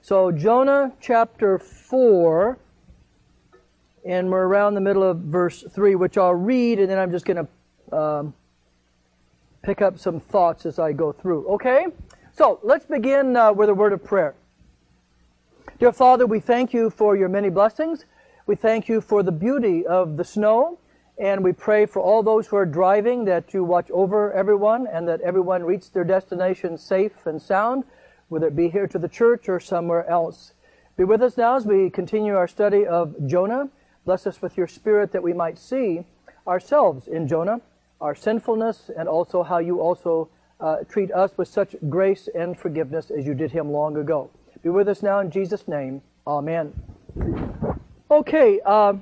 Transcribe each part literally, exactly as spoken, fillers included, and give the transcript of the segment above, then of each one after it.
So Jonah chapter four, and we're around the middle of verse three, which I'll read, and then I'm just going to um, pick up some thoughts as I go through. Okay? So let's begin uh, with a word of prayer. Dear Father, we thank you for your many blessings. We thank you for the beauty of the snow, and we pray for all those who are driving that you watch over everyone and that everyone reach their destination safe and sound, whether it be here to the church or somewhere else. Be with us now as we continue our study of Jonah. Bless us with your Spirit that we might see ourselves in Jonah, our sinfulness, and also how you also uh, treat us with such grace and forgiveness as you did him long ago. Be with us now in Jesus' name. Amen. Okay, uh,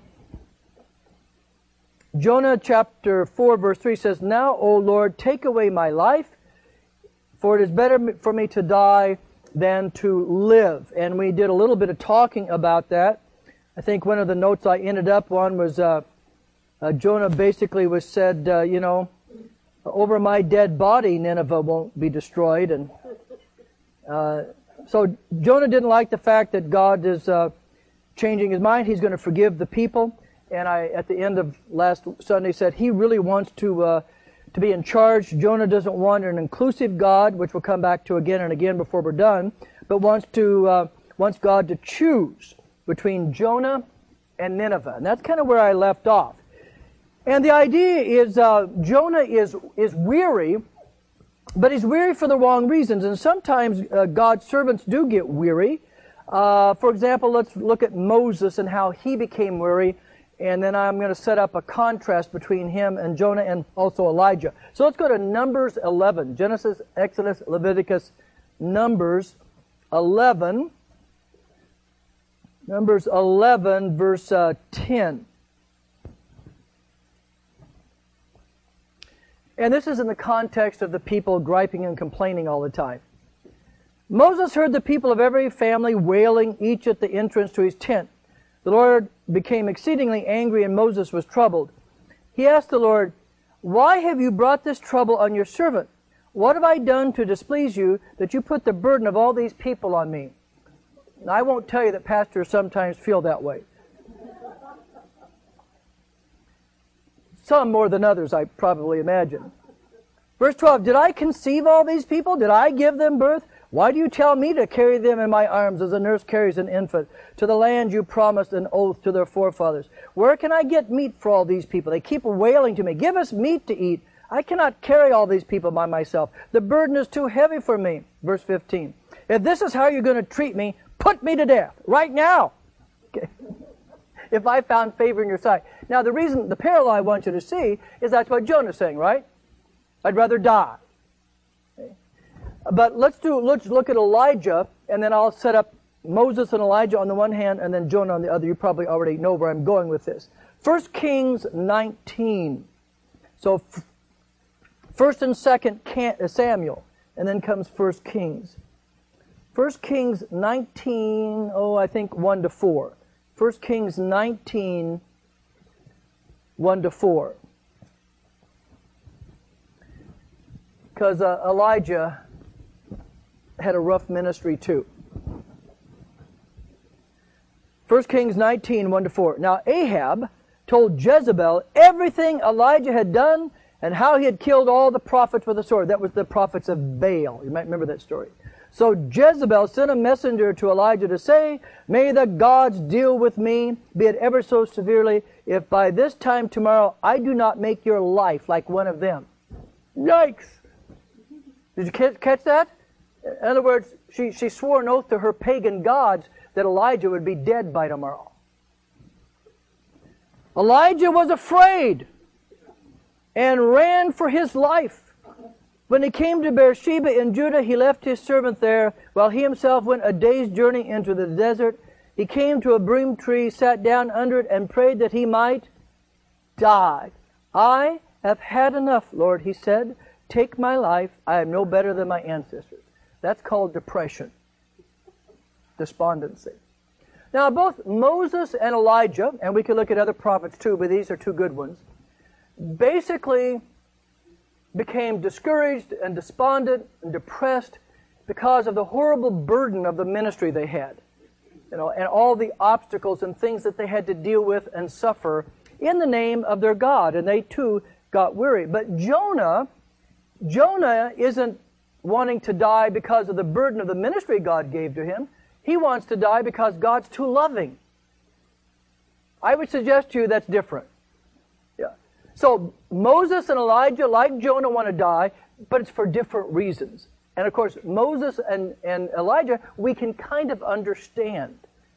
Jonah chapter four verse three says, Now, O Lord, take away my life, for it is better for me to die than to live. And we did a little bit of talking about that. I think one of the notes I ended up on was uh, uh, Jonah basically was said, uh, you know, over my dead body Nineveh won't be destroyed. And uh, so Jonah didn't like the fact that God is uh, changing his mind. He's going to forgive the people. And I, at the end of last Sunday, said he really wants to uh, to be in charge. Jonah doesn't want an inclusive God, which we'll come back to again and again before we're done, but wants to uh, wants God to choose between Jonah and Nineveh. And that's kind of where I left off. And the idea is uh, Jonah is is weary, but he's weary for the wrong reasons. And sometimes uh, God's servants do get weary. Uh, for example, let's look at Moses and how he became weary. And then I'm going to set up a contrast between him and Jonah and also Elijah. So let's go to Numbers eleven. Genesis, Exodus, Leviticus, Numbers eleven. Numbers eleven, verse uh, ten. And this is in the context of the people griping and complaining all the time. Moses heard the people of every family wailing, each at the entrance to his tent. The Lord became exceedingly angry, and Moses was troubled. He asked the Lord, Why have you brought this trouble on your servant? What have I done to displease you that you put the burden of all these people on me? Now, I won't tell you that pastors sometimes feel that way. Some more than others, I probably imagine. Verse twelve, Did I conceive all these people? Did I give them birth? Why do you tell me to carry them in my arms as a nurse carries an infant to the land you promised an oath to their forefathers? Where can I get meat for all these people? They keep wailing to me, Give us meat to eat. I cannot carry all these people by myself. The burden is too heavy for me. Verse fifteen. If this is how you're going to treat me, put me to death right now. Okay. If I found favor in your sight. Now the reason, the parallel I want you to see is that's what Jonah's saying, right? I'd rather die. Okay. But let's do. Let's look at Elijah, and then I'll set up Moses and Elijah on the one hand, and then Jonah on the other. You probably already know where I'm going with this. First Kings nineteen. So First and Second Samuel, and then comes First Kings. First Kings nineteen. Oh, I think one to four. First Kings nineteen, one to four. Because uh, Elijah had a rough ministry too. First Kings nineteen, one to four. Now Ahab told Jezebel everything Elijah had done and how he had killed all the prophets with the sword. That was the prophets of Baal. You might remember that story. So Jezebel sent a messenger to Elijah to say, May the gods deal with me, be it ever so severely, if by this time tomorrow I do not make your life like one of them. Yikes! Did you catch that? In other words, she, she swore an oath to her pagan gods that Elijah would be dead by tomorrow. Elijah was afraid and ran for his life. When he came to Beersheba in Judah, he left his servant there, while he himself went a day's journey into the desert. He came to a broom tree, sat down under it, and prayed that he might die. I have had enough, Lord, he said. Take my life. I am no better than my ancestors. That's called depression, despondency. Now, both Moses and Elijah, and we could look at other prophets too, but these are two good ones, basically became discouraged and despondent and depressed because of the horrible burden of the ministry they had, you know, and all the obstacles and things that they had to deal with and suffer in the name of their God, and they too got weary. But Jonah, Jonah isn't wanting to die because of the burden of the ministry God gave to him. He wants to die because God's too loving. I would suggest to you that's different. Yeah. So Moses and Elijah, like Jonah, want to die, but it's for different reasons. And of course, Moses and, and Elijah, we can kind of understand.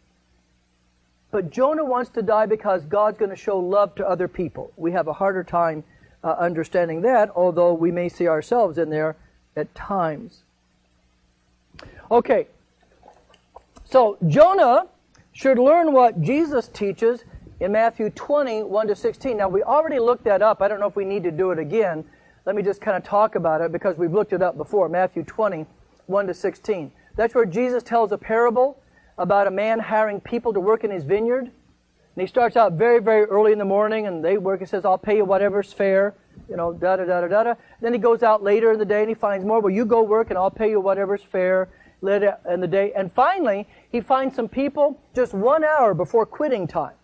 But Jonah wants to die because God's going to show love to other people. We have a harder time uh, understanding that, although we may see ourselves in there at times. Okay, so Jonah should learn what Jesus teaches in Matthew twenty, one to sixteen. Now, we already looked that up. I don't know if we need to do it again. Let me just kind of talk about it because we've looked it up before. Matthew twenty, one to sixteen. That's where Jesus tells a parable about a man hiring people to work in his vineyard. And he starts out very, very early in the morning, and they work. He says, I'll pay you whatever's fair, you know, da-da-da-da-da. Then he goes out later in the day, and he finds more. Well, you go work, and I'll pay you whatever's fair later in the day. And finally, he finds some people just one hour before quitting time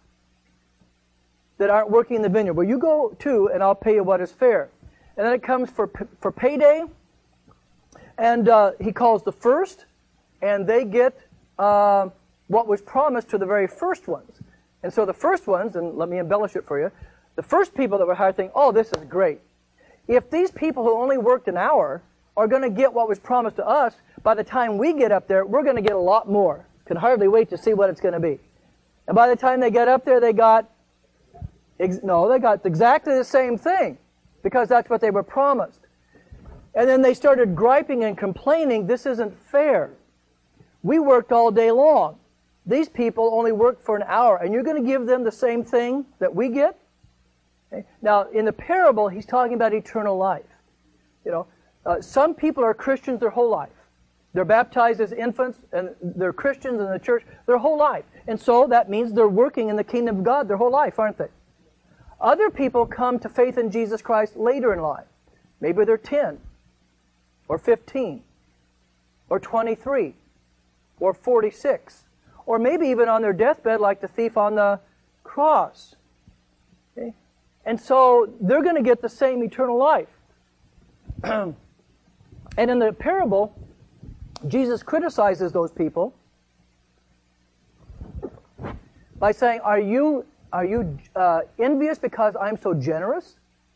that aren't working in the vineyard. Well, you go too, and I'll pay you what is fair. And then it comes for for payday, and uh, he calls the first, and they get uh, what was promised to the very first ones. And so the first ones, and let me embellish it for you, the first people that were hired think, oh, this is great. If these people who only worked an hour are going to get what was promised to us, by the time we get up there, we're going to get a lot more. Can hardly wait to see what it's going to be. And by the time they get up there, they got, ex- no, they got exactly the same thing, because that's what they were promised. And then they started griping and complaining, this isn't fair. We worked all day long. These people only worked for an hour, and you're going to give them the same thing that we get? Okay. Now, in the parable, he's talking about eternal life. You know, uh, some people are Christians their whole life. They're baptized as infants, and they're Christians in the church their whole life. And so that means they're working in the kingdom of God their whole life, aren't they? Other people come to faith in Jesus Christ later in life. Maybe they're ten, or fifteen, or twenty-three, or forty-six, or maybe even on their deathbed like the thief on the cross. Okay? And so they're going to get the same eternal life. And in the parable, Jesus criticizes those people by saying, are you Are you uh, envious because I'm so generous?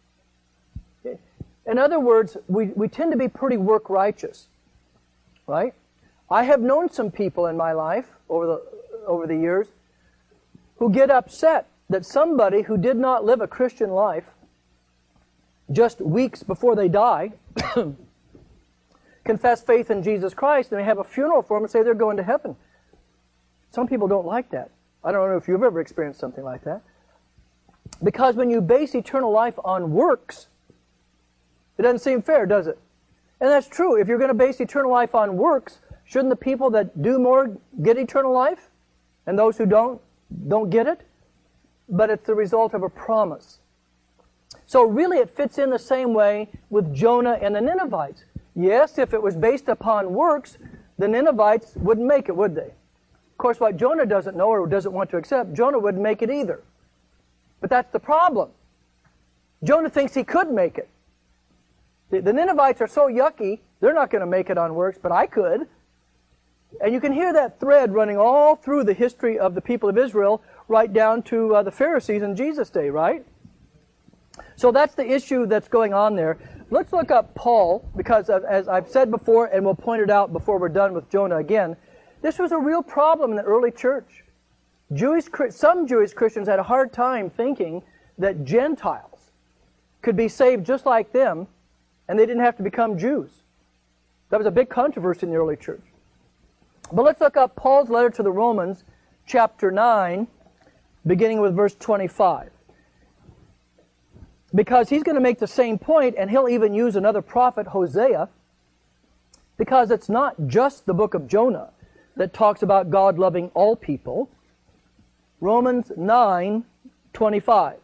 In other words, we, we tend to be pretty work righteous, right? I have known some people in my life over the over the years who get upset that somebody who did not live a Christian life just weeks before they die confess faith in Jesus Christ, and they have a funeral for them and say they're going to heaven. Some people don't like that. I don't know if you've ever experienced something like that. Because when you base eternal life on works, it doesn't seem fair, does it? And that's true. If you're going to base eternal life on works, shouldn't the people that do more get eternal life? And those who don't, don't get it? But it's the result of a promise. So really it fits in the same way with Jonah and the Ninevites. Yes, if it was based upon works, the Ninevites wouldn't make it, would they? Of course, what Jonah doesn't know or doesn't want to accept, Jonah wouldn't make it either. But that's the problem. Jonah thinks he could make it. The, the Ninevites are so yucky, they're not going to make it on works, but I could. And you can hear that thread running all through the history of the people of Israel, right down to uh, the Pharisees in Jesus' day, right? So that's the issue that's going on there. Let's look up Paul, because as I've said before, and we'll point it out before we're done with Jonah again, this was a real problem in the early church. Jewish, some Jewish Christians had a hard time thinking that Gentiles could be saved just like them, and they didn't have to become Jews. That was a big controversy in the early church. But let's look up Paul's letter to the Romans, chapter nine, beginning with verse twenty-five. Because he's going to make the same point, and he'll even use another prophet, Hosea, because it's not just the book of Jonah that talks about God loving all people. Romans nine, twenty-five.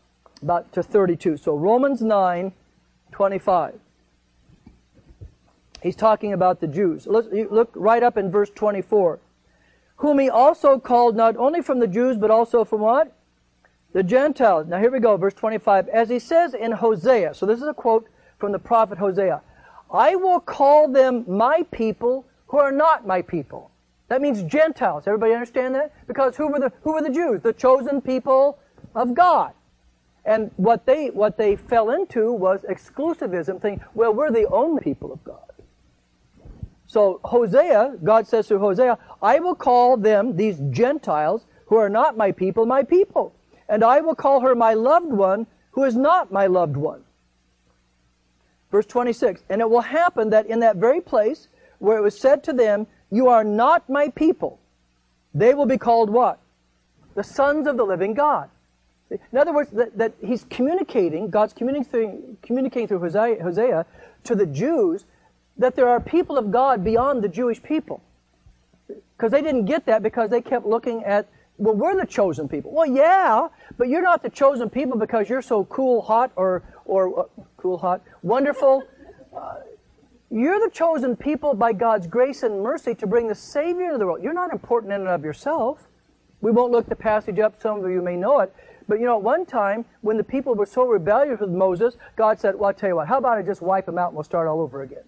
About to thirty-two. So Romans nine, twenty-five. He's talking about the Jews. Let's look right up in verse twenty-four. Whom he also called not only from the Jews, but also from what? The Gentiles. Now here we go, verse twenty-five. As he says in Hosea, so this is a quote from the prophet Hosea, I will call them my people who are not my people. That means Gentiles. Everybody understand that? Because who were the who were the Jews? The chosen people of God. And what they what they fell into was exclusivism, thinking, well, we're the only people of God. So Hosea, God says to Hosea, I will call them, these Gentiles, who are not my people, my people. And I will call her my loved one, who is not my loved one. Verse twenty-six, and it will happen that in that very place where it was said to them, you are not my people, they will be called what? The sons of the living God. In other words, that, that he's communicating, God's communicating, communicating through Hosea, Hosea to the Jews that there are people of God beyond the Jewish people. Because they didn't get that because they kept looking at, well, we're the chosen people. Well, yeah, but you're not the chosen people because you're so cool, hot, or, or uh, cool, hot, wonderful. Uh, you're the chosen people by God's grace and mercy to bring the Savior into the world. You're not important in and of yourself. We won't look the passage up. Some of you may know it. But you know, at one time, when the people were so rebellious with Moses, God said, well, I'll tell you what, how about I just wipe them out and we'll start all over again?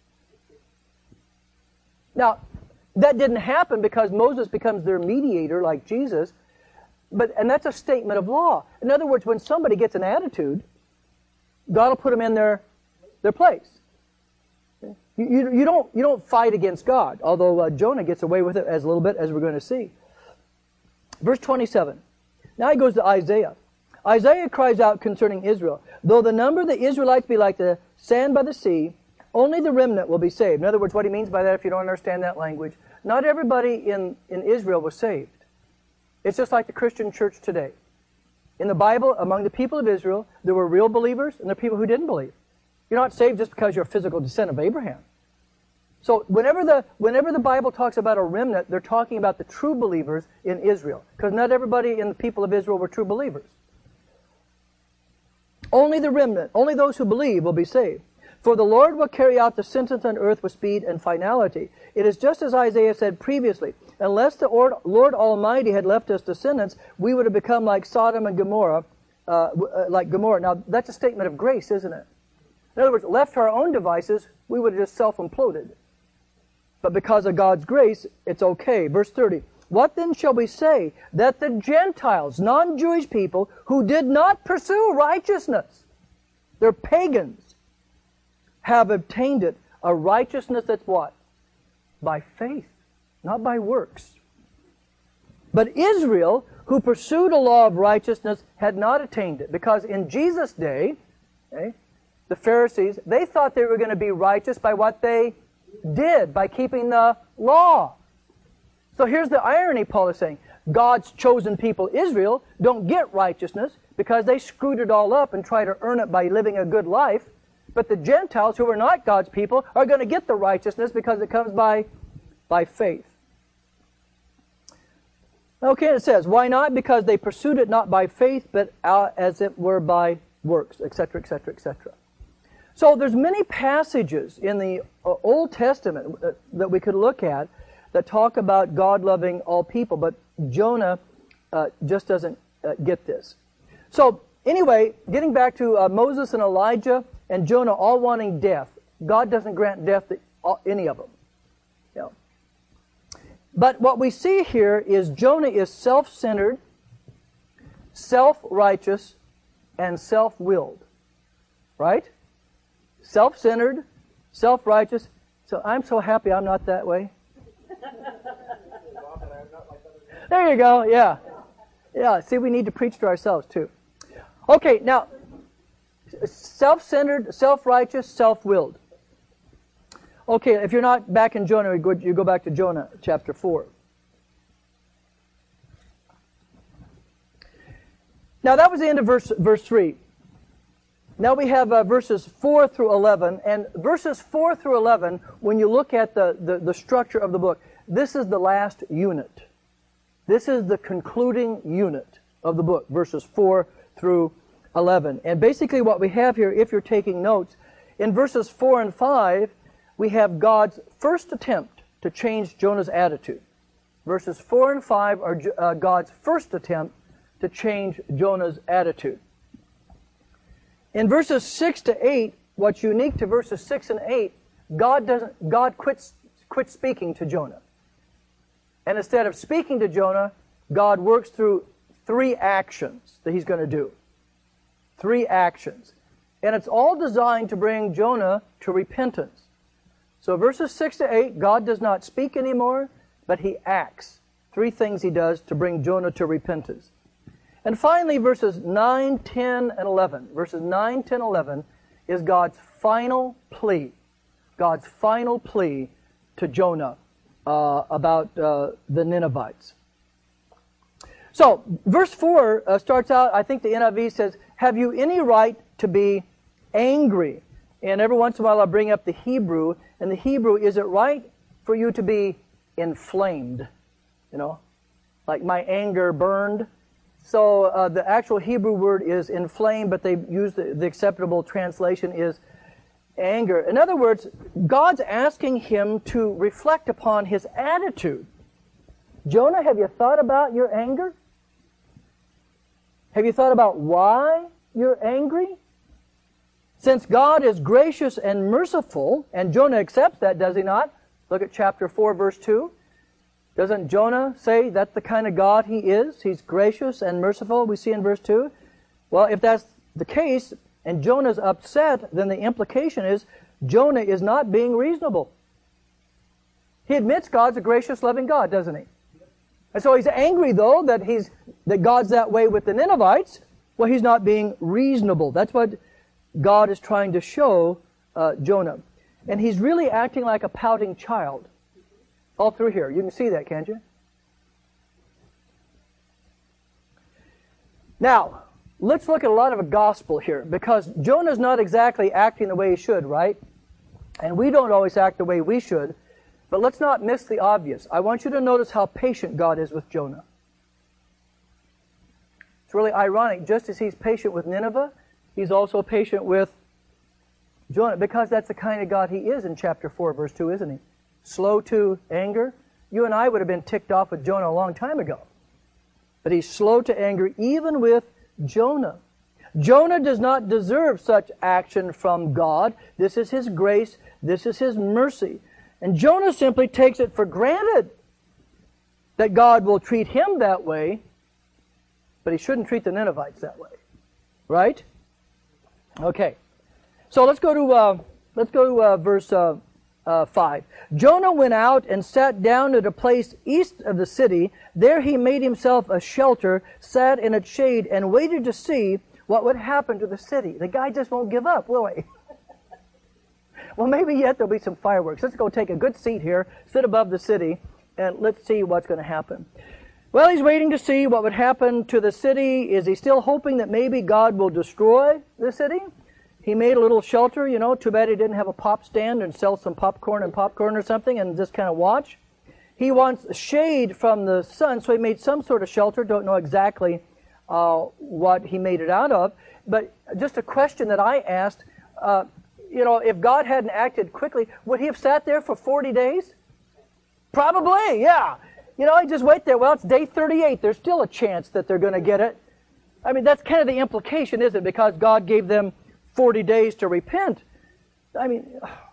Now, that didn't happen because Moses becomes their mediator like Jesus, but and that's a statement of law. In other words, when somebody gets an attitude, God will put them in their, their place. You, you, you, don't, you don't fight against God, although uh, Jonah gets away with it as a little bit, as we're going to see. Verse twenty-seven. Now he goes to Isaiah. Isaiah cries out concerning Israel, though the number of the Israelites be like the sand by the sea, only the remnant will be saved. In other words, what he means by that, if you don't understand that language, not everybody in, in Israel was saved. It's just like the Christian church today. In the Bible, among the people of Israel, there were real believers and there were people who didn't believe. You're not saved just because you're a physical descendant of Abraham. So whenever the, whenever the Bible talks about a remnant, they're talking about the true believers in Israel. Because not everybody in the people of Israel were true believers. Only the remnant, only those who believe will be saved. For the Lord will carry out the sentence on earth with speed and finality. It is just as Isaiah said previously, unless the Lord Almighty had left us descendants, we would have become like Sodom and Gomorrah, uh, like Gomorrah. Now, that's a statement of grace, isn't it? In other words, left to our own devices, we would have just self-imploded. But because of God's grace, it's okay. Verse thirty, what then shall we say? That the Gentiles, non-Jewish people, who did not pursue righteousness, they're pagans, have obtained it, a righteousness that's what? By faith, not by works. But Israel, who pursued a law of righteousness, had not attained it. Because in Jesus' day, okay, the Pharisees, they thought they were going to be righteous by what they did, by keeping the law. So here's the irony Paul is saying. God's chosen people, Israel, don't get righteousness because they screwed it all up and try to earn it by living a good life. But the Gentiles, who are not God's people, are going to get the righteousness because it comes by, by faith. Okay, it says, why not? Because they pursued it not by faith, but uh, as it were by works, et cetera, et cetera, et cetera. So there's many passages in the uh, Old Testament uh, that we could look at that talk about God loving all people, but Jonah uh, just doesn't uh, get this. So anyway, getting back to uh, Moses and Elijah and Jonah all wanting death, God doesn't grant death to all, any of them. You know. But what we see here is Jonah is self-centered, self-righteous, and self-willed. Right? Self-centered, self-righteous. So I'm so happy I'm not that way. There you go, yeah. Yeah, see, we need to preach to ourselves too. Okay, now, self-centered, self-righteous, self-willed. Okay, if you're not back in Jonah, you go, you go back to Jonah chapter four. Now, that was the end of verse, verse three. Now we have uh, verses four through eleven, and verses four through eleven, when you look at the, the, the structure of the book, this is the last unit. This is the concluding unit of the book, verses four through eleven. And basically what we have here, if you're taking notes, in verses four and five, we have God's first attempt to change Jonah's attitude. Verses four and five are uh, God's first attempt to change Jonah's attitude. In verses six to eight, what's unique to verses six and eight, God doesn't. God quits quits speaking to Jonah, and instead of speaking to Jonah, God works through three actions that He's going to do. Three actions, and it's all designed to bring Jonah to repentance. So verses six to eight, God does not speak anymore, but He acts. Three things He does to bring Jonah to repentance. And finally, verses nine, ten, and eleven. Verses nine, ten, eleven is God's final plea. God's final plea to Jonah uh, about uh, the Ninevites. So, verse four uh, starts out, I think the N I V says, have you any right to be angry? And every once in a while I'll bring up the Hebrew. And the Hebrew, is it right for you to be inflamed? You know, like my anger burned. So uh, the actual Hebrew word is inflamed, but they use the, the acceptable translation is anger. In other words, God's asking him to reflect upon his attitude. Jonah, have you thought about your anger? Have you thought about why you're angry? Since God is gracious and merciful, and Jonah accepts that, does he not? Look at chapter four, verse two. Doesn't Jonah say that's the kind of God he is? He's gracious and merciful, we see in verse two. Well, if that's the case, and Jonah's upset, then the implication is Jonah is not being reasonable. He admits God's a gracious, loving God, doesn't he? And so he's angry, though, that he's that God's that way with the Ninevites. Well, he's not being reasonable. That's what God is trying to show uh, Jonah. And he's really acting like a pouting child. All through here. You can see that, can't you? Now, let's look at a lot of a gospel here, because Jonah's not exactly acting the way he should, right? And we don't always act the way we should. But let's not miss the obvious. I want you to notice how patient God is with Jonah. It's really ironic. Just as he's patient with Nineveh, he's also patient with Jonah, because that's the kind of God he is in chapter four, verse two, isn't he? Slow to anger. You and I would have been ticked off with Jonah a long time ago. But he's slow to anger even with Jonah. Jonah does not deserve such action from God. This is his grace. This is his mercy. And Jonah simply takes it for granted that God will treat him that way, but he shouldn't treat the Ninevites that way. Right? Okay. So let's go to uh, let's go to uh, verse uh, uh, five. Jonah went out and sat down at a place east of the city. There he made himself a shelter, sat in its shade, and waited to see what would happen to the city. The guy just won't give up, will he? Well, maybe yet there'll be some fireworks. Let's go take a good seat here, sit above the city, and let's see what's going to happen. Well, he's waiting to see what would happen to the city. Is he still hoping that maybe God will destroy the city? He made a little shelter, you know. Too bad he didn't have a pop stand and sell some popcorn and popcorn or something and just kind of watch. He wants shade from the sun, so he made some sort of shelter. Don't know exactly uh, what he made it out of. But just a question that I asked, uh, you know, if God hadn't acted quickly, would he have sat there for forty days? Probably, yeah. You know, he just wait there. Well, it's day thirty-eight. There's still a chance that they're going to get it. I mean, that's kind of the implication, isn't it? Because God gave them forty days to repent. I mean,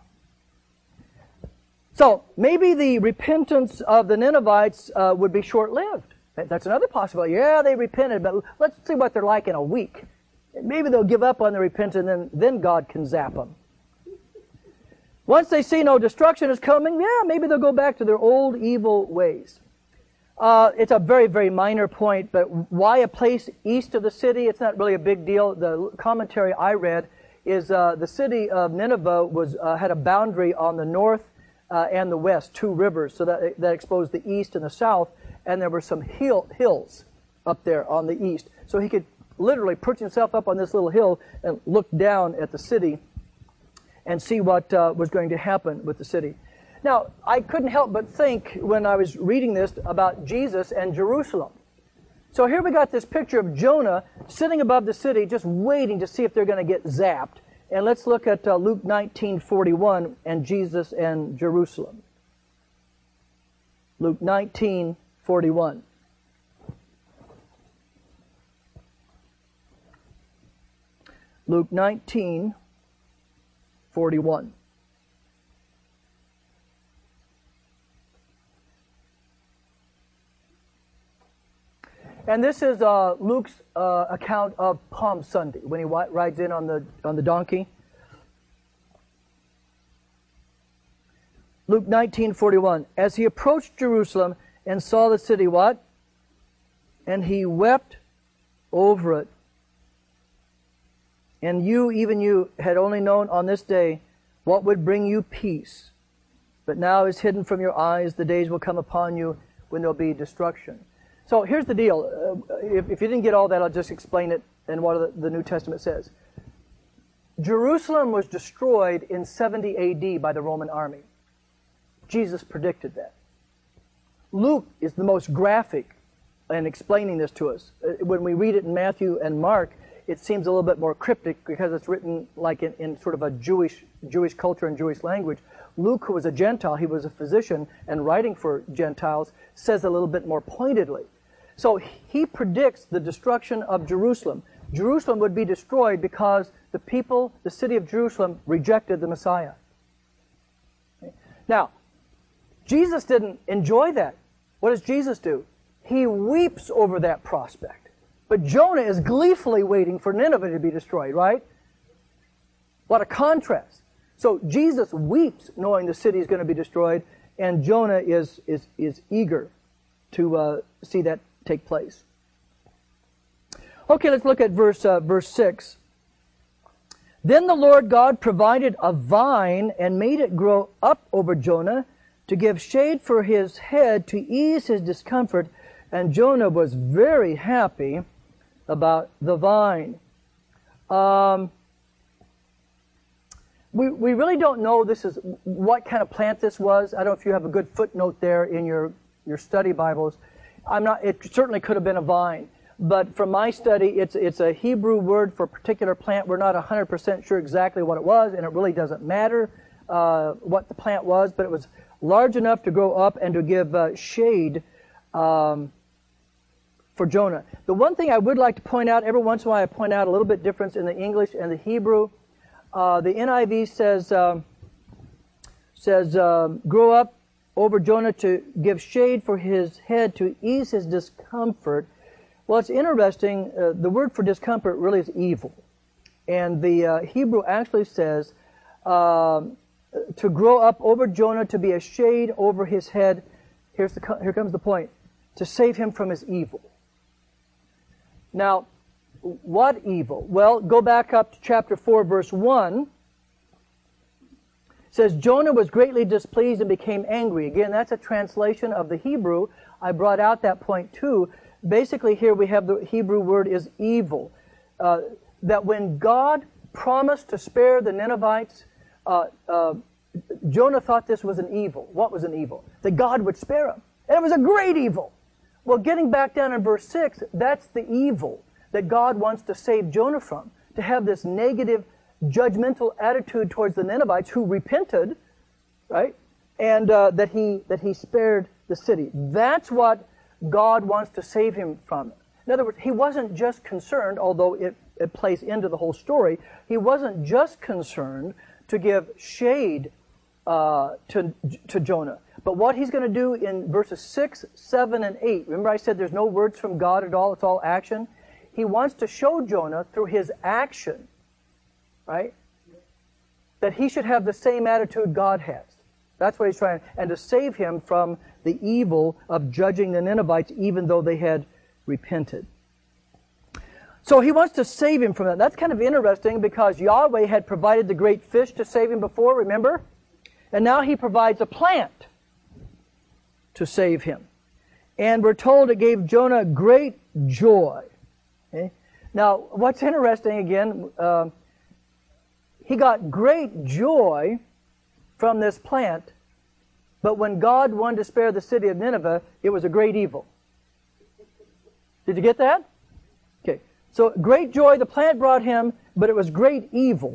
so maybe the repentance of the Ninevites uh, would be short-lived. That's another possibility. Yeah, they repented, but let's see what they're like in a week. Maybe they'll give up on the repentance, and then, then God can zap them. Once they see no destruction is coming, yeah, maybe they'll go back to their old evil ways. Uh, it's a very, very minor point, but why a place east of the city? It's not really a big deal. The commentary I read is uh, the city of Nineveh was uh, had a boundary on the north uh, and the west, two rivers, so that that exposed the east and the south, and there were some hill, hills up there on the east. So he could literally perch himself up on this little hill and look down at the city and see what uh, was going to happen with the city. Now, I couldn't help but think when I was reading this about Jesus and Jerusalem. So here we got this picture of Jonah sitting above the city just waiting to see if they're going to get zapped. And let's look at uh, Luke nineteen forty-one and Jesus and Jerusalem. Luke nineteen forty-one. Luke nineteen forty-one. And this is uh, Luke's uh, account of Palm Sunday, when he rides in on the on the donkey. Luke nineteen forty-one. As he approached Jerusalem and saw the city, what? And he wept over it. And you, even you, had only known on this day what would bring you peace. But now is hidden from your eyes. The days will come upon you when there will be destruction. So here's the deal. Uh, if, if you didn't get all that, I'll just explain it and what the, the New Testament says. Jerusalem was destroyed in seventy A D by the Roman army. Jesus predicted that. Luke is the most graphic in explaining this to us. Uh, when we read it in Matthew and Mark, it seems a little bit more cryptic because it's written like in, in sort of a Jewish Jewish culture and Jewish language. Luke, who was a Gentile, he was a physician and writing for Gentiles, says a little bit more pointedly. So he predicts the destruction of Jerusalem. Jerusalem would be destroyed because the people, the city of Jerusalem, rejected the Messiah. Now, Jesus didn't enjoy that. What does Jesus do? He weeps over that prospect. But Jonah is gleefully waiting for Nineveh to be destroyed, right? What a contrast. So Jesus weeps knowing the city is going to be destroyed, and Jonah is, is, is eager to uh, see that take place. Okay, let's look at verse uh, verse six. Then the Lord God provided a vine and made it grow up over Jonah to give shade for his head to ease his discomfort, and Jonah was very happy about the vine. Um, we we really don't know this is what kind of plant this was. I don't know if you have a good footnote there in your your study Bibles. I'm not. It certainly could have been a vine, but from my study, it's it's a Hebrew word for a particular plant. We're not one hundred percent sure exactly what it was, and it really doesn't matter uh, what the plant was, but it was large enough to grow up and to give uh, shade um, for Jonah. The one thing I would like to point out, every once in a while I point out a little bit difference in the English and the Hebrew. Uh, the N I V says um, says um, grow up over Jonah to give shade for his head to ease his discomfort. Well, it's interesting. Uh, the word for discomfort really is evil. And the uh, Hebrew actually says um, to grow up over Jonah to be a shade over his head. Here's the, here comes the point. To save him from his evil. Now, what evil? Well, go back up to chapter four, verse one. It says, Jonah was greatly displeased and became angry. Again, that's a translation of the Hebrew. I brought out that point too. Basically here we have the Hebrew word is evil. Uh, that when God promised to spare the Ninevites, uh, uh, Jonah thought this was an evil. What was an evil? That God would spare them. And it was a great evil. Well, getting back down in verse six, that's the evil that God wants to save Jonah from. To have this negative, judgmental attitude towards the Ninevites who repented, right? And uh, that he that he spared the city. That's what God wants to save him from. In other words, he wasn't just concerned, although it, it plays into the whole story, he wasn't just concerned to give shade uh, to, to Jonah. But what he's going to do in verses six, seven, and eight, remember I said there's no words from God at all, it's all action? He wants to show Jonah through his action, right, that he should have the same attitude God has. That's what he's trying, and to save him from the evil of judging the Ninevites even though they had repented. So he wants to save him from that. That's kind of interesting because Yahweh had provided the great fish to save him before, remember? And now he provides a plant to save him. And we're told it gave Jonah great joy. Okay? Now, what's interesting again, uh, he got great joy from this plant, but when God wanted to spare the city of Nineveh, it was a great evil. Did you get that? Okay. So great joy the plant brought him, but it was great evil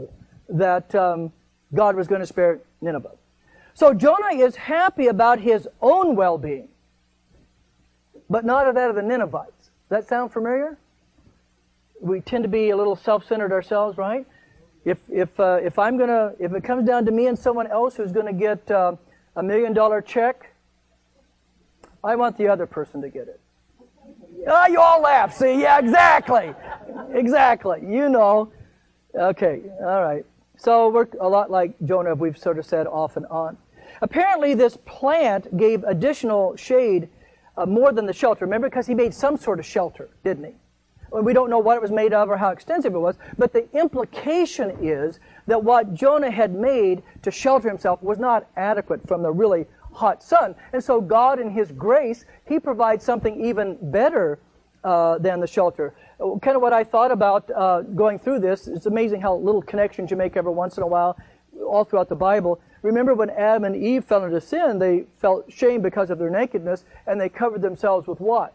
that um, God was going to spare Nineveh. So Jonah is happy about his own well-being, but not that of the Ninevites. Does that sound familiar? We tend to be a little self-centered ourselves, right? If if uh, if I'm gonna if it comes down to me and someone else who's going to get uh, a million dollar check, I want the other person to get it. Oh, you all laugh. See, yeah, exactly, exactly. You know. Okay, all right. So we're a lot like Jonah. We've sort of said off and on. Apparently, this plant gave additional shade uh, more than the shelter. Remember, because he made some sort of shelter, didn't he? We don't know what it was made of or how extensive it was, but the implication is that what Jonah had made to shelter himself was not adequate from the really hot sun. And so God, in His grace, He provides something even better uh, than the shelter. Kind of what I thought about uh, going through this. It's amazing how little connections you make every once in a while, all throughout the Bible. Remember when Adam and Eve fell into sin, they felt shame because of their nakedness, and they covered themselves with what?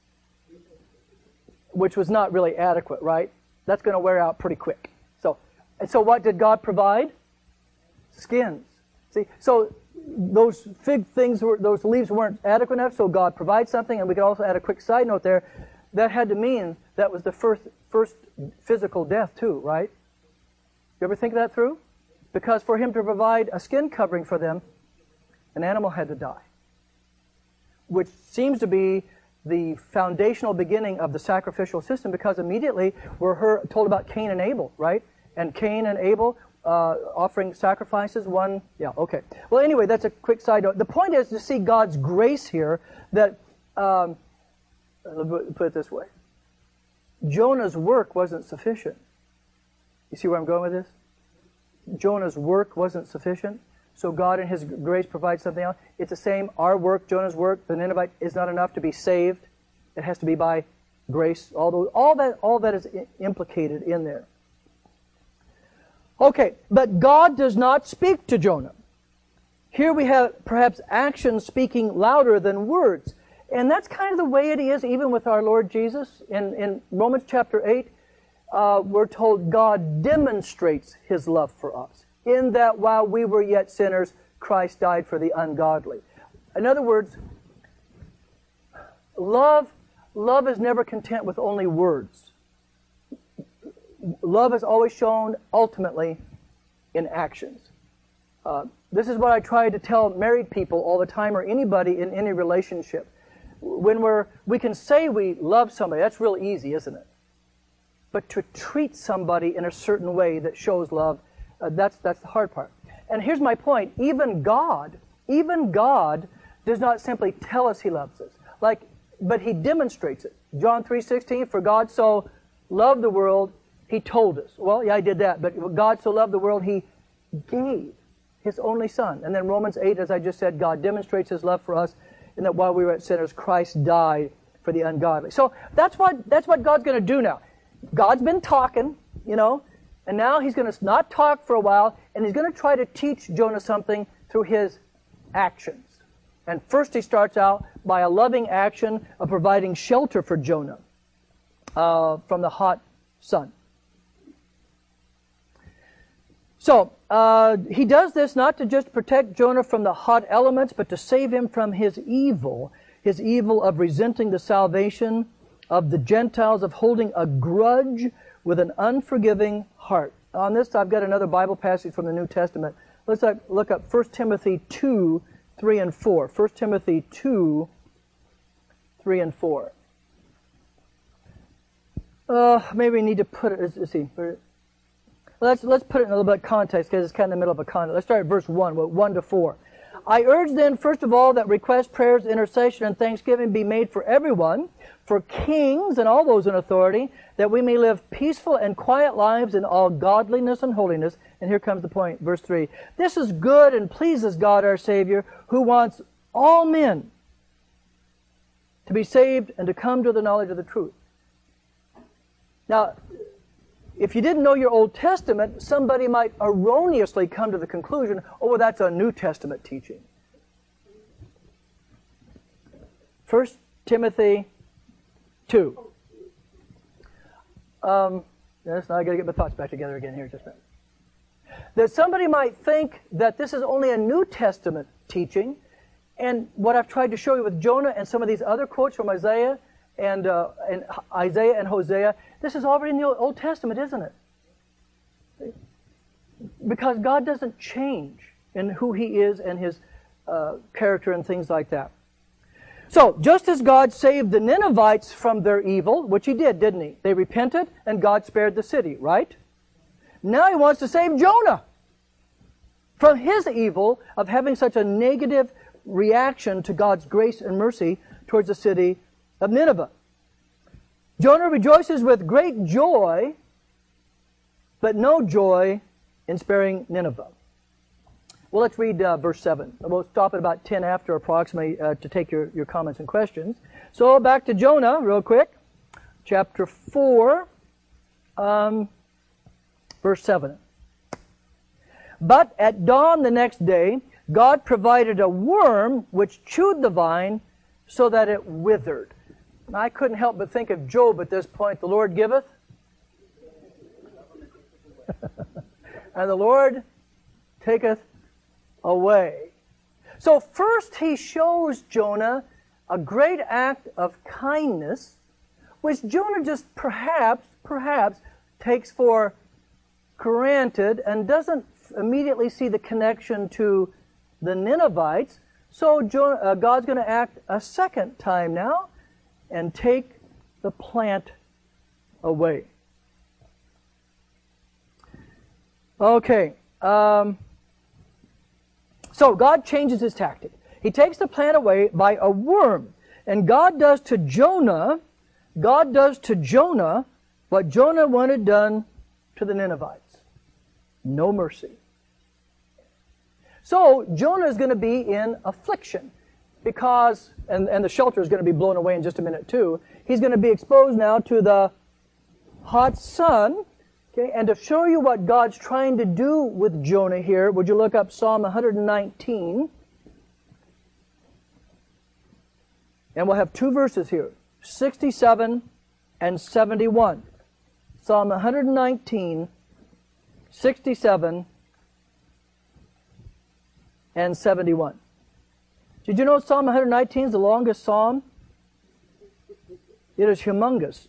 Which was not really adequate, right? That's going to wear out pretty quick. So, and so what did God provide? Skins. See, so those fig things, were, those leaves weren't adequate enough, so God provides something, and we can also add a quick side note there. That had to mean that was the first, first physical death too, right? You ever think that through? Because for Him to provide a skin covering for them, an animal had to die. Which seems to be the foundational beginning of the sacrificial system, because immediately we're heard, told about Cain and Abel, right? And Cain and Abel uh, offering sacrifices, one, yeah, okay. Well, anyway, that's a quick side note. The point is to see God's grace here that, um, let me put it this way, Jonah's work wasn't sufficient. You see where I'm going with this? Jonah's work wasn't sufficient, so God in His grace provides something else. It's the same, our work, Jonah's work, the Ninevite, is not enough to be saved. It has to be by grace. Although all that, all that is implicated in there. Okay, but God does not speak to Jonah. Here we have perhaps action speaking louder than words. And that's kind of the way it is even with our Lord Jesus. In, in Romans chapter eight, uh, we're told God demonstrates His love for us, in that while we were yet sinners, Christ died for the ungodly. In other words, love, love is never content with only words. Love is always shown ultimately in actions. Uh, this is what I try to tell married people all the time, or anybody in any relationship. When we're, we can say we love somebody, that's real easy, isn't it? But to treat somebody in a certain way that shows love, uh, that's, that's the hard part. And here's my point. Even God, even God does not simply tell us He loves us, like, but He demonstrates it. John three sixteen, for God so loved the world, He told us. Well, yeah, I did that, but God so loved the world, He gave His only Son. And then Romans eight, as I just said, God demonstrates His love for us, in that while we were sinners, Christ died for the ungodly. So that's what, that's what God's going to do now. God's been talking, you know, and now He's going to not talk for a while, and He's going to try to teach Jonah something through His actions. And first He starts out by a loving action of providing shelter for Jonah uh, from the hot sun. So, uh, He does this not to just protect Jonah from the hot elements, but to save him from his evil, his evil of resenting the salvation of the Gentiles, of holding a grudge with an unforgiving heart. On this, I've got another Bible passage from the New Testament. Let's look up First Timothy two, three and four. First Timothy two, three and four. Uh, maybe we need to put it, let's, let's see. Let's, let's put it in a little bit of context, because it's kind of in the middle of a context. Let's start at verse one, one to four. I urge then, first of all, that requests, prayers, intercession, and thanksgiving be made for everyone, for kings and all those in authority, that we may live peaceful and quiet lives in all godliness and holiness. And here comes the point, verse three. This is good and pleases God our Savior, who wants all men to be saved and to come to the knowledge of the truth. Now, if you didn't know your Old Testament, somebody might erroneously come to the conclusion, oh, well, that's a New Testament teaching. First Timothy two. Um, yes, now I got to get my thoughts back together again here just a minute. that somebody might think that this is only a New Testament teaching, and what I've tried to show you with Jonah and some of these other quotes from Isaiah and, uh, and Isaiah and Hosea, this is already in the Old Testament, isn't it? Because God doesn't change in who He is and His uh, character and things like that. So, just as God saved the Ninevites from their evil, which He did, didn't He? They repented and God spared the city, right? Now He wants to save Jonah from his evil of having such a negative reaction to God's grace and mercy towards the city of Nineveh. Jonah rejoices with great joy, but no joy in sparing Nineveh. Well, let's read uh, verse seven. We'll stop at about ten after approximately uh, to take your, your comments and questions. So back to Jonah real quick. Chapter four, um, verse seven. But at dawn the next day, God provided a worm which chewed the vine so that it withered. And I couldn't help but think of Job at this point. The Lord giveth, and the Lord taketh away. So first He shows Jonah a great act of kindness, which Jonah just perhaps, perhaps takes for granted and doesn't immediately see the connection to the Ninevites. So Jonah, uh, God's going to act a second time now and take the plant away. Okay. Um, so God changes His tactic. He takes the plant away by a worm. And God does to Jonah, God does to Jonah what Jonah wanted done to the Ninevites. No mercy. So Jonah is going to be in affliction because, and, and the shelter is going to be blown away in just a minute too. He's going to be exposed now to the hot sun. Okay, and to show you what God's trying to do with Jonah here, would you look up Psalm one nineteen? And we'll have two verses here, sixty-seven and seventy-one. Psalm one nineteen, sixty-seven and seventy-one. Did you know Psalm one nineteen is the longest psalm? It is humongous.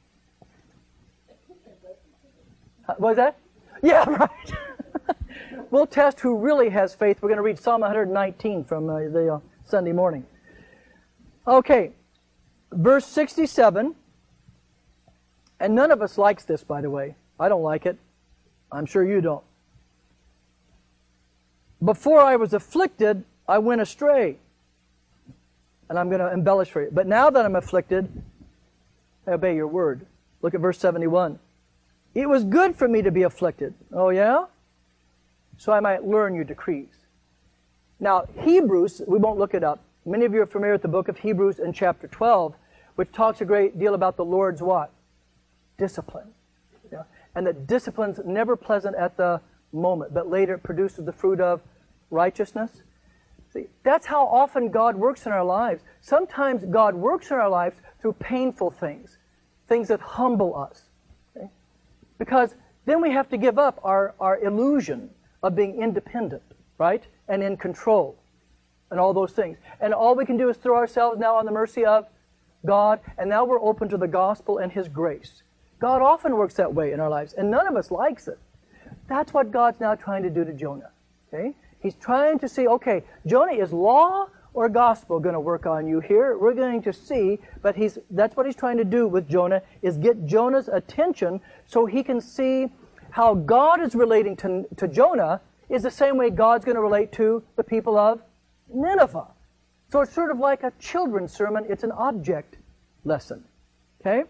What was that? Yeah, right. We'll test who really has faith. We're going to read Psalm one nineteen from uh, the uh, Sunday morning. Okay, verse sixty-seven. And none of us likes this, by the way. I don't like it. I'm sure you don't. Before I was afflicted, I went astray. And I'm going to embellish for you. But now that I'm afflicted, I obey your word. Look at verse seventy-one. It was good for me to be afflicted. Oh, yeah? So I might learn your decrees. Now, Hebrews, we won't look it up. Many of you are familiar with the book of Hebrews in chapter twelve, which talks a great deal about the Lord's what? Discipline. Yeah? And that discipline's never pleasant at the moment, but later it produces the fruit of righteousness. See, that's how often God works in our lives. Sometimes God works in our lives through painful things, things that humble us. Okay? Because then we have to give up our, our illusion of being independent, right? And in control, and all those things. And all we can do is throw ourselves now on the mercy of God, and now we're open to the gospel and His grace. God often works that way in our lives, and none of us likes it. That's what God's now trying to do to Jonah. Okay? He's trying to see, okay, Jonah, is law or gospel going to work on you here? We're going to see, but he's that's what He's trying to do with Jonah, is get Jonah's attention so he can see how God is relating to, to Jonah is the same way God's going to relate to the people of Nineveh. So it's sort of like a children's sermon. It's an object lesson. Okay?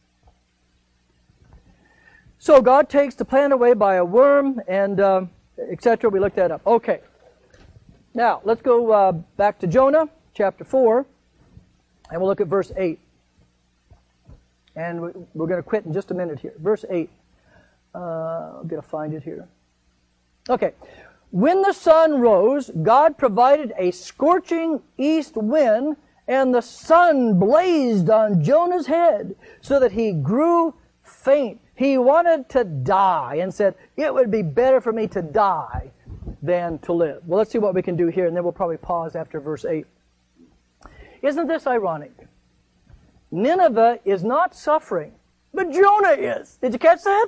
So God takes the plant away by a worm, and um, et cetera. We looked that up. Okay. Now, let's go uh, back to Jonah, chapter four, and we'll look at verse eight. And we're going to quit in just a minute here. Verse eight. Uh, I'm going to find it here. Okay. When the sun rose, God provided a scorching east wind, and the sun blazed on Jonah's head, so that he grew faint He wanted to die and said, it would be better for me to die than to live. Well, let's see what we can do here, and then we'll probably pause after verse eight. Isn't this ironic? Nineveh is not suffering, but Jonah is. Did you catch that?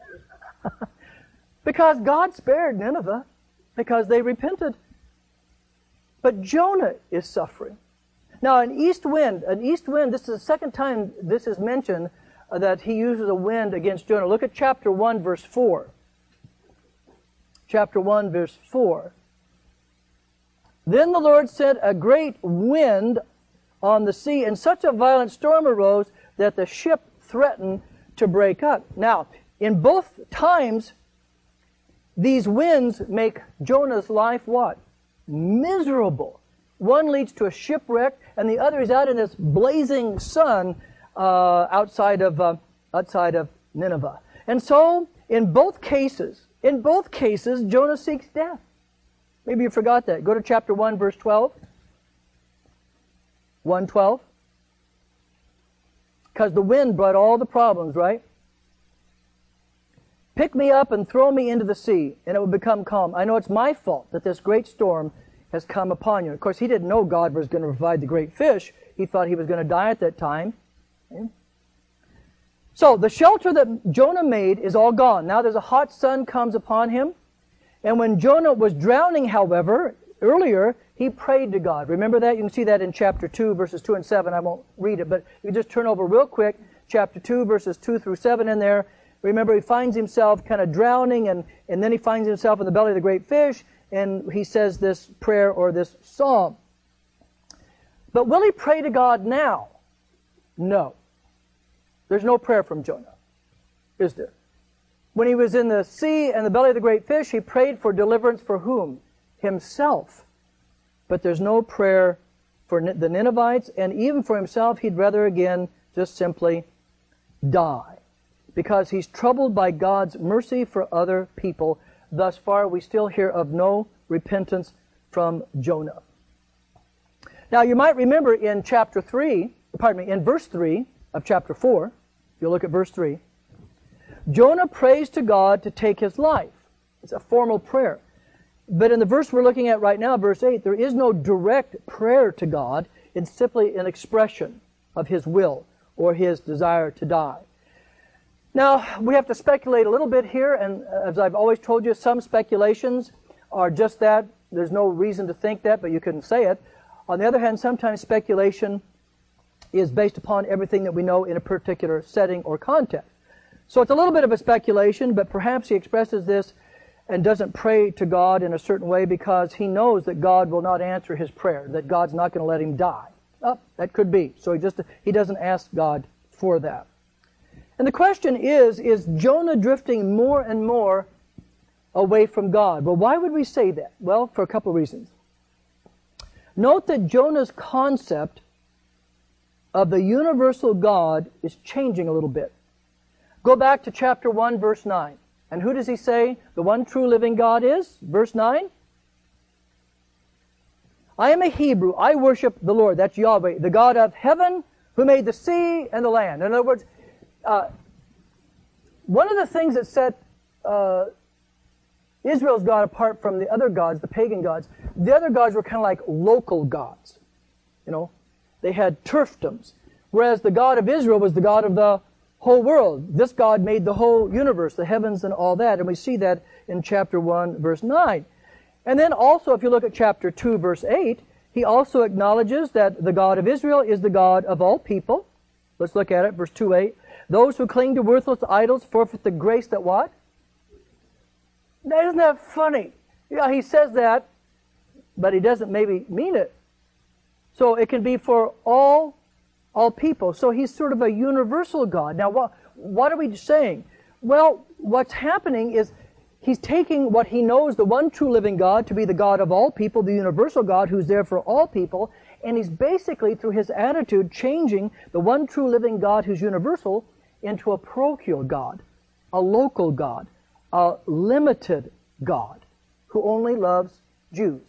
Because God spared Nineveh because they repented. But Jonah is suffering. Now, an east wind, an east wind, this is the second time this is mentioned uh, that he uses a wind against Jonah. Look at chapter one, verse four. Chapter one, verse four. Then the Lord sent a great wind on the sea, and such a violent storm arose that the ship threatened to break up. Now, in both times, these winds make Jonah's life what? Miserable. One leads to a shipwreck, and the other is out in this blazing sun uh, outside of uh, outside of Nineveh. And so, in both cases, in both cases, Jonah seeks death. Maybe you forgot that. Go to chapter one, verse twelve. one twelve. Because the wind brought all the problems, right? Pick me up and throw me into the sea, and it will become calm. I know it's my fault that this great storm has come upon you. Of course, he didn't know God was going to provide the great fish. He thought he was going to die at that time. Okay. So, the shelter that Jonah made is all gone. Now there's a hot sun comes upon him. And when Jonah was drowning, however, earlier, he prayed to God. Remember that? You can see that in chapter two, verses two and seven. I won't read it, but you just turn over real quick. Chapter two, verses two through seven in there. Remember, he finds himself kind of drowning, and, and then he finds himself in the belly of the great fish, and he says this prayer or this psalm. But will he pray to God now? No. There's no prayer from Jonah, is there? When he was in the sea and the belly of the great fish, he prayed for deliverance for whom? Himself. But there's no prayer for the Ninevites, and even for himself, he'd rather again just simply die. Because he's troubled by God's mercy for other people. Thus far, we still hear of no repentance from Jonah. Now, you might remember in chapter three, pardon me, in verse three of chapter four, if you look at verse three, Jonah prays to God to take his life. It's a formal prayer. But in the verse we're looking at right now, verse eight, there is no direct prayer to God. It's simply an expression of his will or his desire to die. Now, we have to speculate a little bit here, and as I've always told you, some speculations are just that. There's no reason to think that, but you couldn't say it. On the other hand, sometimes speculation is based upon everything that we know in a particular setting or context. So it's a little bit of a speculation, but perhaps he expresses this and doesn't pray to God in a certain way because he knows that God will not answer his prayer, that God's not going to let him die. Oh, that could be. So he just he doesn't ask God for that. And the question is, is Jonah drifting more and more away from God? Well, why would we say that? Well, for a couple of reasons. Note that Jonah's concept of the universal God is changing a little bit. Go back to chapter one, verse nine. And who does he say the one true living God is? Verse nine. I am a Hebrew. I worship the Lord. That's Yahweh, the God of heaven, who made the sea and the land. In other words, Uh, one of the things that set uh, Israel's God apart from the other gods, the pagan gods, the other gods were kind of like local gods. You know, they had turfdoms, whereas the God of Israel was the God of the whole world. This God made the whole universe, the heavens and all that, and we see that in chapter one, verse nine. And then also, if you look at chapter two, verse eight, he also acknowledges that the God of Israel is the God of all people. Let's look at it, verse two eight. Those who cling to worthless idols forfeit the grace that what? Now, isn't that funny? Yeah, he says that, but he doesn't maybe mean it. So it can be for all, all people. So he's sort of a universal God. Now, what, what are we saying? Well, what's happening is he's taking what he knows, the one true living God, to be the God of all people, the universal God who's there for all people, and he's basically, through his attitude, changing the one true living God who's universal into a parochial God, a local God, a limited God who only loves Jews.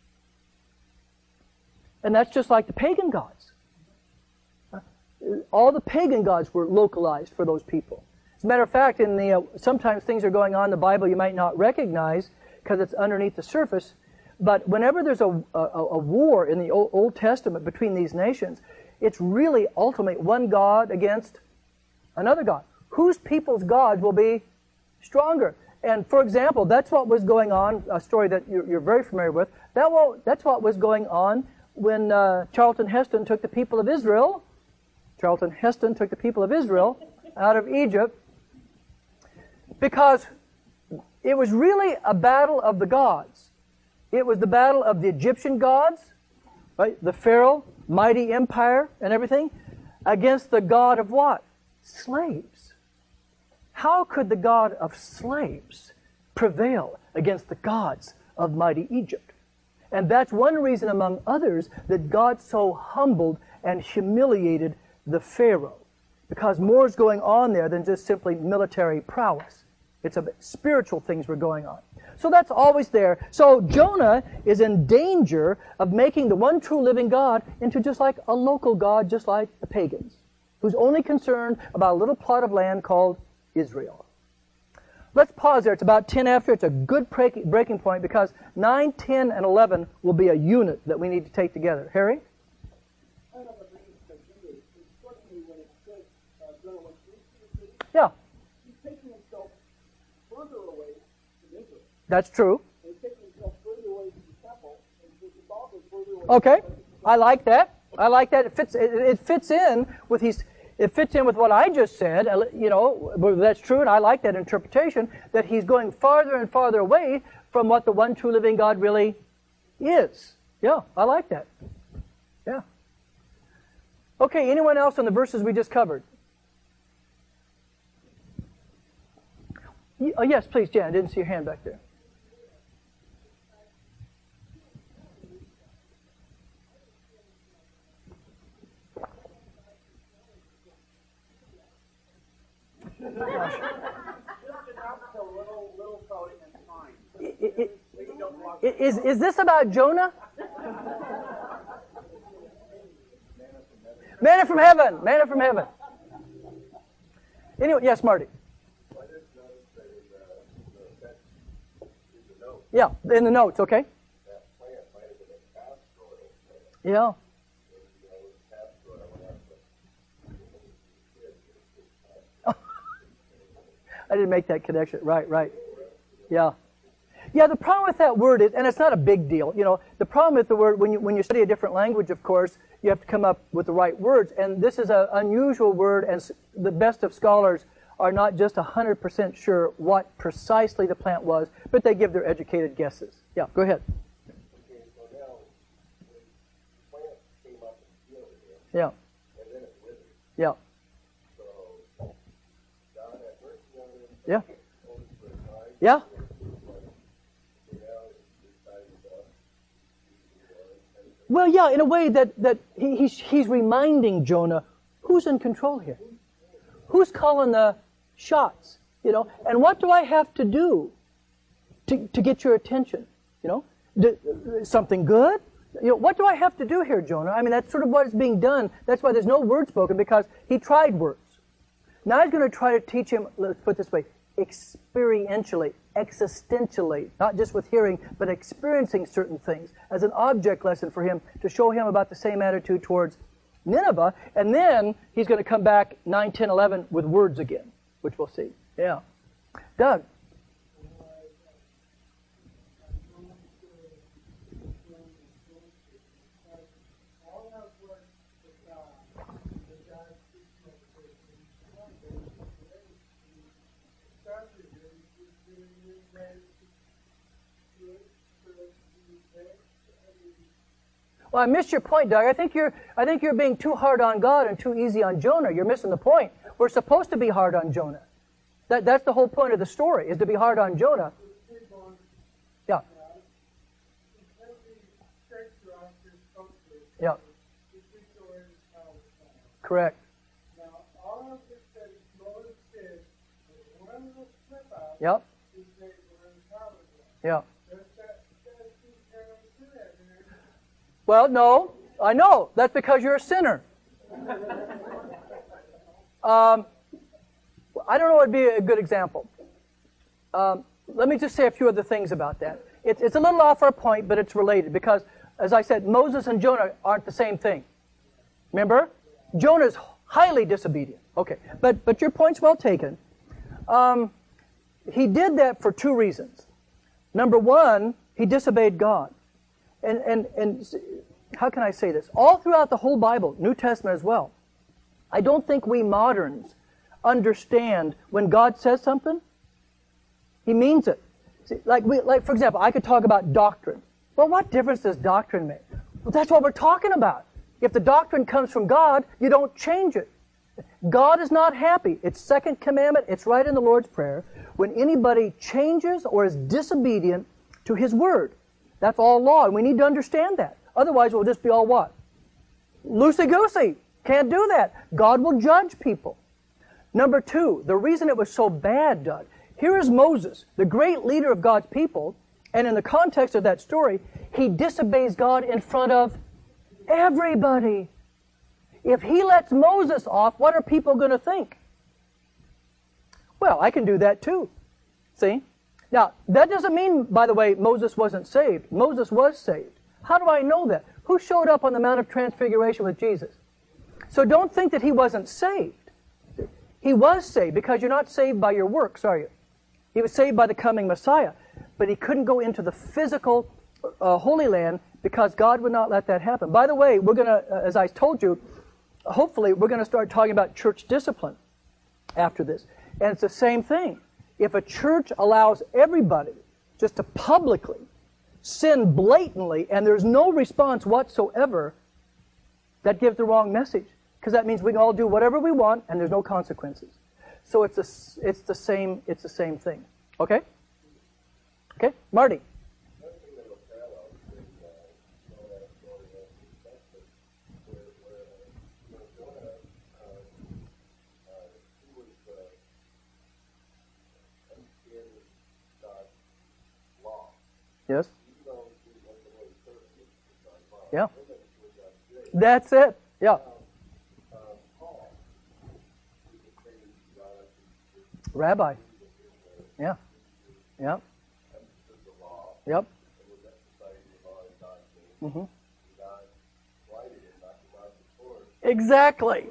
And that's just like the pagan gods. All the pagan gods were localized for those people. As a matter of fact, in the uh, sometimes things are going on in the Bible you might not recognize because it's underneath the surface. But whenever there's a, a, a war in the Old, Old Testament between these nations, it's really ultimately one God against another God. Whose people's gods will be stronger? And for example, that's what was going on, a story that you're, you're very familiar with. That will, that's what was going on when uh, Charlton Heston took the people of Israel. Charlton Heston took the people of Israel out of Egypt, because it was really a battle of the gods. It was the battle of the Egyptian gods, right? The Pharaoh, mighty empire and everything, against the god of what? Slaves. How could the god of slaves prevail against the gods of mighty Egypt? And that's one reason among others that God so humbled and humiliated the Pharaoh, because more is going on there than just simply military prowess. It's a, spiritual things were going on. So that's always there. So Jonah is in danger of making the one true living God into just like a local god, just like the pagans, who's only concerned about a little plot of land called Israel. Let's pause there. It's about ten after. It's a good breaking point because nine, ten, and eleven will be a unit that we need to take together. Harry? Yeah. That's true. Okay, I like that. I like that. It fits. It, it fits in with he's. It fits in with what I just said. You know, that's true, and I like that interpretation. That he's going farther and farther away from what the one true living God really is. Yeah, I like that. Yeah. Okay. Anyone else on the verses we just covered? Oh, yes, please, Jan. I didn't see your hand back there. Is, is this about Jonah? Manna from heaven. Manna from heaven. Anyway, yes, Marty. Yeah, in the notes, okay? Yeah. I didn't make that connection. Right, right. Yeah. Yeah, the problem with that word is, and it's not a big deal, you know, the problem with the word, when you, when you study a different language, of course, you have to come up with the right words, and this is an unusual word, and the best of scholars are not just one hundred percent sure what precisely the plant was, but they give their educated guesses. Yeah, go ahead. Okay, so now, the plant came up in the field again, Yeah. and then it withered. Yeah. So, God had mercy on him. Yeah. Only for a time. Yeah. Well, yeah, in a way that, that he, he's, he's reminding Jonah, who's in control here? Who's calling the shots? You know, and what do I have to do to, to get your attention? You know, do, something good? You know, what do I have to do here, Jonah? I mean, that's sort of what is being done. That's why there's no word spoken, because he tried words. Now he's going to try to teach him, let's put it this way, experientially, existentially, not just with hearing, but experiencing certain things as an object lesson for him to show him about the same attitude towards Nineveh. And then he's going to come back nine, ten, eleven with words again, which we'll see. Yeah. Doug? Well, I missed your point, Doug. I think you're I think you're being too hard on God and too easy on Jonah. You're missing the point. We're supposed to be hard on Jonah. That that's the whole point of the story, is to be hard on Jonah. Yeah. Yeah. Correct. Yep. Yeah. Well, no, I know. That's because you're a sinner. Um, I don't know what would be a good example. Um, let me just say a few other things about that. It, it's a little off our point, but it's related because, as I said, Moses and Jonah aren't the same thing. Remember? Jonah is highly disobedient. Okay, but, but your point's well taken. Um, he did that for two reasons. Number one, he disobeyed God. And, and, and how can I say this? All throughout the whole Bible, New Testament as well, I don't think we moderns understand when God says something, He means it. See, like, we, like, for example, I could talk about doctrine. Well, what difference does doctrine make? Well, that's what we're talking about. If the doctrine comes from God, you don't change it. God is not happy. It's second commandment. It's right in the Lord's Prayer. When anybody changes or is disobedient to His Word, that's all law, and we need to understand that. Otherwise, we'll just be all what? Loosey-goosey. Can't do that. God will judge people. Number two, the reason it was so bad, Doug, here is Moses, the great leader of God's people, and in the context of that story, he disobeys God in front of everybody. If he lets Moses off, what are people going to think? Well, I can do that too. See? Now, that doesn't mean, by the way, Moses wasn't saved. Moses was saved. How do I know that? Who showed up on the Mount of Transfiguration with Jesus? So don't think that he wasn't saved. He was saved because you're not saved by your works, are you? He was saved by the coming Messiah. But he couldn't go into the physical uh, Holy Land because God would not let that happen. By the way, we're going to, uh, as I told you, hopefully we're going to start talking about church discipline after this. And it's the same thing. If a church allows everybody just to publicly sin blatantly and there's no response whatsoever, that gives the wrong message. Because that means we can all do whatever we want and there's no consequences. So it's, a, it's, the same, it's the same thing. Okay? Okay? Marty? Yes? Yeah. That's it. Yeah. Rabbi. Yeah. Yeah. Yep. Mm-hmm. Exactly.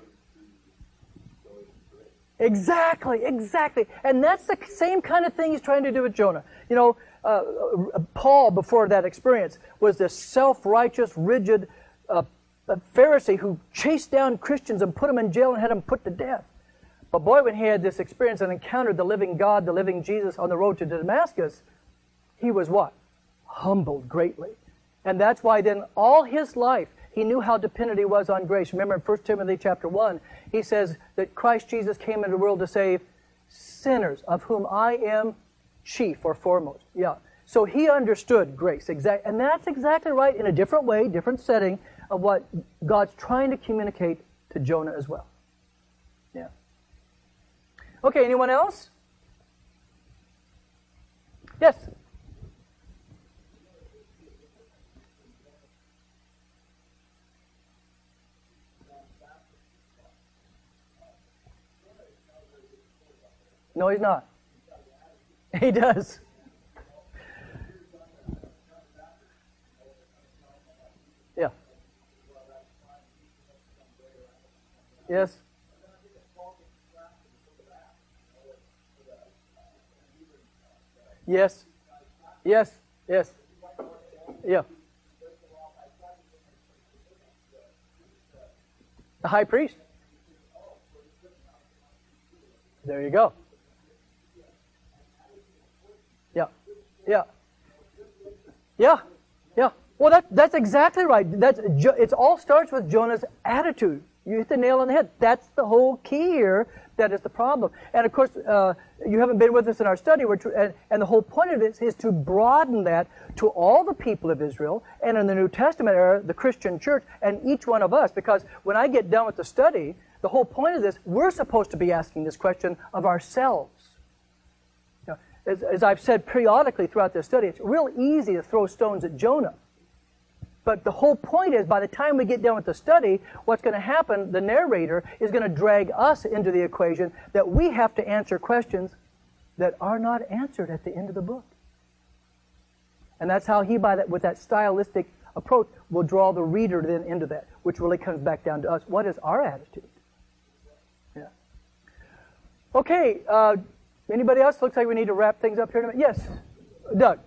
Exactly, exactly. And that's the same kind of thing he's trying to do with Jonah. You know, uh, Paul, before that experience, was this self-righteous, rigid uh, Pharisee who chased down Christians and put them in jail and had them put to death. But boy, when he had this experience and encountered the living God, the living Jesus on the road to Damascus, he was what? Humbled greatly. And that's why then all his life, he knew how dependent he was on grace. Remember in First Timothy chapter one, he says that Christ Jesus came into the world to save sinners, of whom I am chief or foremost. Yeah. So he understood grace. Exact, and that's exactly right in a different way, different setting of what God's trying to communicate to Jonah as well. Yeah. Okay, anyone else? Yes? No, he's not. He does. Yeah. Yes. Yes. Yes. Yes. Yeah. The high priest. There you go. Yeah. Yeah. Yeah. Yeah. Well, that, that's exactly right. That's, it all starts with Jonah's attitude. You hit the nail on the head. That's the whole key here. That is the problem. And of course, uh, you haven't been with us in our study, we're tr- and, and the whole point of this is to broaden that to all the people of Israel, and in the New Testament era, the Christian church, and each one of us. Because when I get done with the study, the whole point of this, we're supposed to be asking this question of ourselves. You know, as, as I've said periodically throughout this study, it's real easy to throw stones at Jonah. But the whole point is, by the time we get done with the study, what's going to happen, the narrator is going to drag us into the equation that we have to answer questions that are not answered at the end of the book. And that's how he, by that, with that stylistic approach, will draw the reader then into that, which really comes back down to us. What is our attitude? Yeah. Okay, uh, anybody else? Looks like we need to wrap things up here in a minute. Yes, Doug.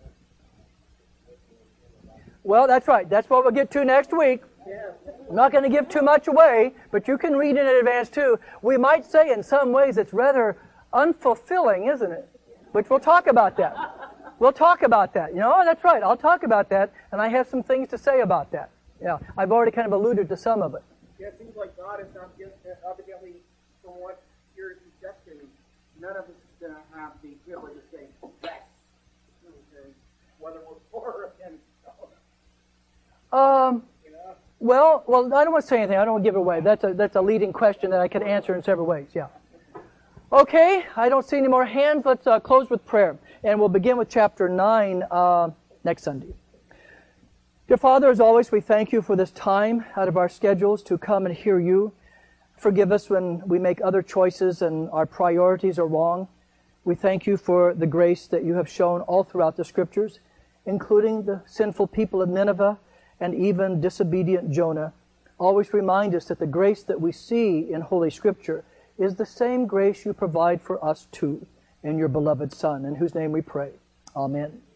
Well, that's right. That's what we'll get to next week. I'm not going to give too much away, but you can read in advance too. We might say in some ways it's rather unfulfilling, isn't it? Which we'll talk about that. We'll talk about that. You know, that's right. I'll talk about that, and I have some things to say about that. Yeah, I've already kind of alluded to some of it. Yeah, it seems like God is not evidently, from what you're suggesting, none of us is going to have the ability to say yes, whether we're for or against. Um, well, well, I don't want to say anything. I don't want to give it away. That's a that's a leading question that I could answer in several ways. Yeah. Okay. I don't see any more hands. Let's uh, close with prayer, and we'll begin with chapter nine uh, next Sunday. Dear Father, as always, we thank you for this time out of our schedules to come and hear you. Forgive us when we make other choices and our priorities are wrong. We thank you for the grace that you have shown all throughout the Scriptures, including the sinful people of Nineveh and even disobedient Jonah. Always remind us that the grace that we see in Holy Scripture is the same grace you provide for us too in your beloved Son, in whose name we pray. Amen.